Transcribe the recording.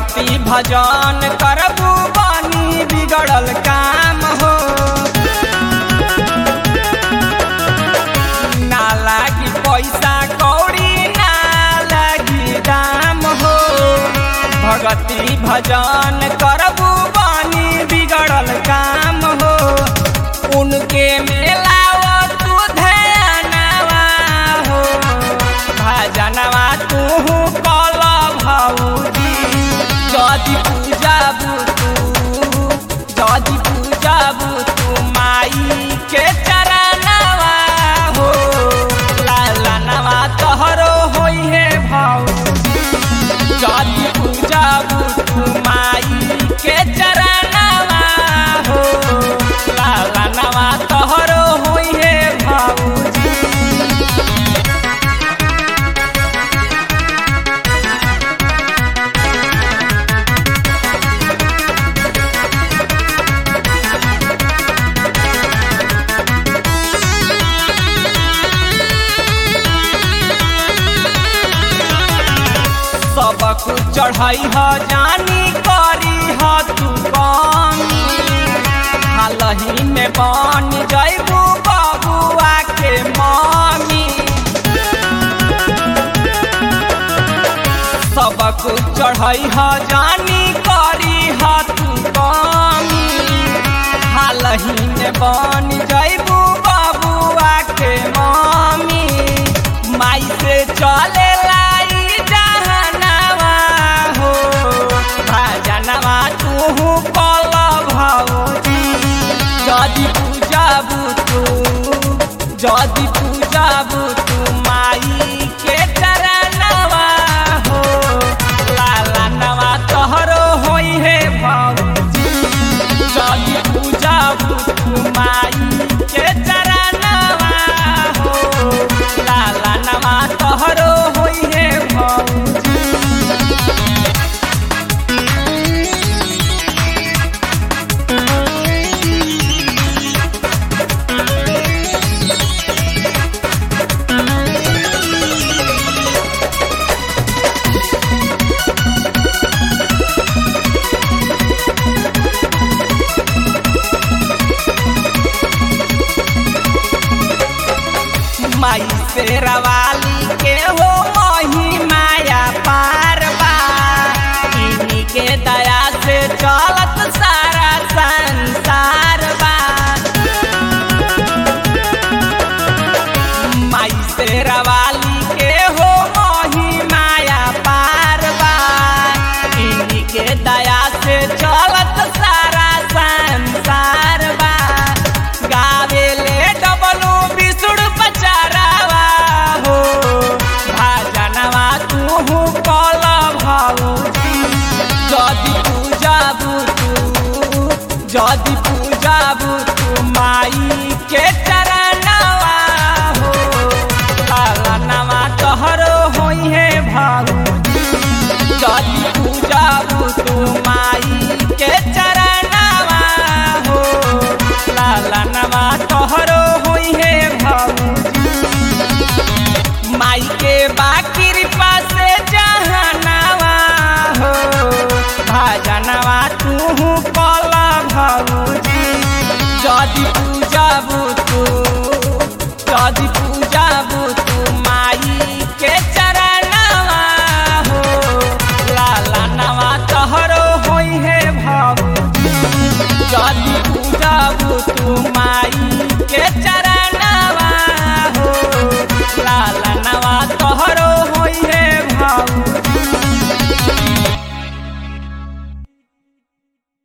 भगति भजन करबू बनी बिगड़ल काम हो। ना लागी पैसा कौड़ी ना लागी दाम हो। भगति भजन करबू बनी बिगड़ल काम हो। उनके मेलावा तू ध्यानवा हो। भजनवा तू कल भौजी जदि पूजाबू तू माई के चरणवा हो। लालनवा तोहरो होई है भौजी जदि पूजाबू तू माई के चरणवा हो। लालनवा तोहरो होई है भौजी। सब कुछ चढ़ाई ह जानी करी ह तू कमी। हालही में बन जैबू बबुआ के मम्मी। सब कुछ चढ़ाई ह जानी करी ह तू कमी। हालही में बन जैबू बबुआ के मम्मी। माई से चले तू कल भौजी जदि पूजाबू तू माई के चरणवा हो। लालनवा तोहरो होई है भौजी जदि पूजाबू तू माई के चरणवा हो। लालनवा तोहरो होई है भौजी। माई शेरावाली के हो महिमाया पार बा। इन्हीं के दया से चलत सारा संसार बा। माई शेरावाली के हो महिमाया पार बा। इन्हीं के दया से चलत सारा संसार बा। गावे ले डबलू बिसुड़ पचारावा हो। भजनवा तू कल भौजी जदि पूजाबू तू माई के चरणवा हो। लालनवा तोहरो होई है भौजी जदि पूजाबू तू माई के चरणवा हो। लालनवा तोहरो होई है भौजी। माई के कृपा से जहनवा हो। भजनवा तू कल भौजी जदि पूजाबू